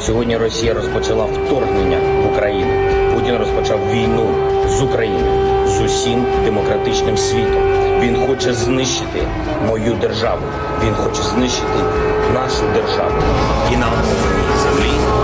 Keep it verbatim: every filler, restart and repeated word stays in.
Сьогодні Росія розпочала вторгнення в Україну. Путін розпочав війну з Україною, з усім демократичним світом. Він хоче знищити мою державу. Він хоче знищити нашу державу. І на окупованій землі